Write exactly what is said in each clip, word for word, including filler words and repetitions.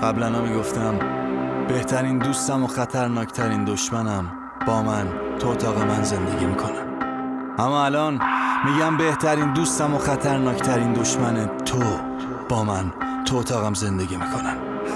قبلا میگفتم بهترین دوستم و خطرناکترین دشمنم با من تو اتاق من زندگی میکنم، اما الان میگم بهترین دوستم و خطرناکترین دشمن تو با من تو اتاقم زندگی میکنن.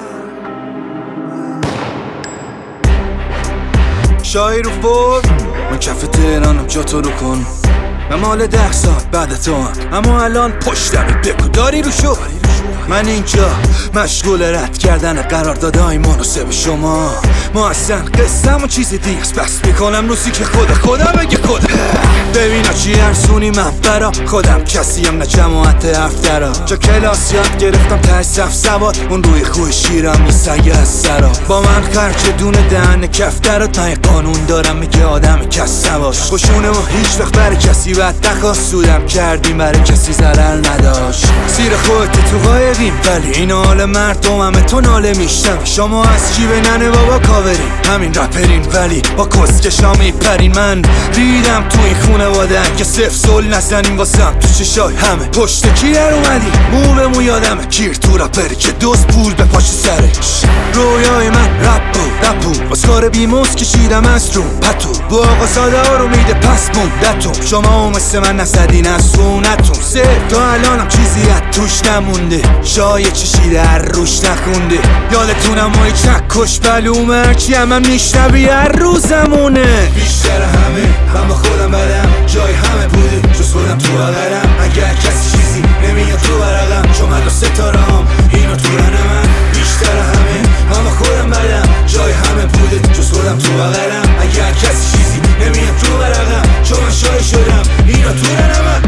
شاهی رو فور من کف تهرانم، جا تو رو کن. من مال ده ساعت بعد تو هم، اما الان پشتم بگو داری رو شو. من اینجا مشغول رد کردن قراردادهای مناسب شما. ما اصلا قصم و چیز دیگه است، بس میکنم روزی که خدا خدا بگه خدا. ببینا چی ارزونی من برا خودم، کسیم نه جماعت افترا. جا کلاس یاد گرفتم ته صف سواد، اون روی خوی شیرم نیستگه از سرا. با من خرج دونه دهن کفترات، من قانون دارم میگه آدم کس نباش. خوشونه ما هیچ وقت برای کسی بد نخواست، سودم کردیم برای کسی ضرر نداشت. سیر خودت تو قایقیم ولی این حال مردم همه تو ناله میشتم. شما از چی به ننه بابا کاورین، همین رپرین ولی با کسکشا میپرین. من ریدم تو این خونه واده که صف سول نزنیم واسم تو چشای همه. پشت کی در اومدی مو به مو یادمه، کیر تو رپری که دوست پول به پاش سرش. رویای من رپ بود رپو، باز کار بیموز کشیدم از رو پتو. با آقا ساده ها رو میده پس موندتون، شما مثل من نزدین از سونتون. سه تا الانم چیزی از توش نمونده، شای چشیده هر روش نخونده. یادتونم مای چکش بلوم هرچی همه میشنوی هر روزمونه. بیشتر همه من با خودم بدم، جای همه بوده جز خودم تو بغلم. اگر کسی چیزی نمیاد تو برقم، چون من دو ستاره هم اینو تو رن من. بیشتر همه من با خودم بدم، جای همه بوده جز خودم تو بغلم. اگر کسی چیزی نمیاد تو برقم، چون من شای شدم اینو تو رن من.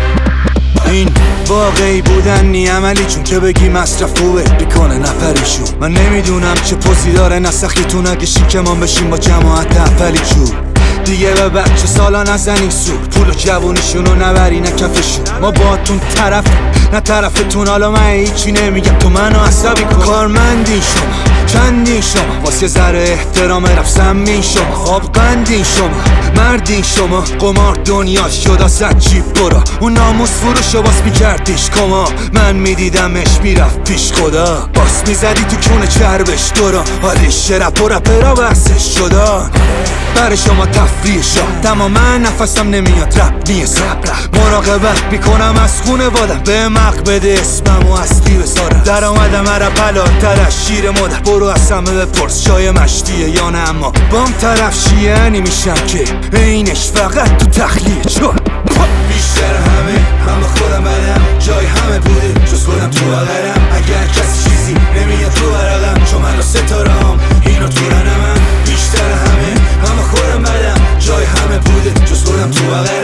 این واقعی بودن نی عملی، چون که بگی مصرف خوبه بیکنه نفریشون. من نمیدونم چه پوزی داره نسخیتون، اگه شیکمان بشیم با جماعت اولی چون دیگه به بچه سالا نزنین سور. پول و جوونیشونو نبری نه کفشون. ما باتون طرف نه طرفتون، حالا من هیچی نمیگم تو منو عصبی کن. کارمندین شما چندین شما، واسه ذره احترام رفسمین شما. خواب قندین شما مردین شما، قمار دنیا شد آسد جیب برا. اون ناموس فروشو باس میکردیش کما، من میدیدمش میرفت پیش خدا. باس میزدی تو کونه چربش دورا، حالی شرپ و رپرا بحثش شدن. برای شما تفریح شد تماما نفسم نمیاد رپ نیست. مراقبت میکنم از خونه وادم، به مق بده اسمم و اصلی بسارم. در آمدم هر پلاتر از شیر مادر، برو از همه بپرس شای مشتیه یا نه. اما بام طرف شیعنی میشم که اینش فقط تو تخلیه. چون بیشتر همه من با خودم بدم، جای همه بوده جز خودم تو بغلم. اگر کسی چیزی نمیاد تو برقم، چون من ستاره هم اینو تو رن من. بیشتر همه من با خودم بدم، جای همه بوده جز خودم تو بغلم.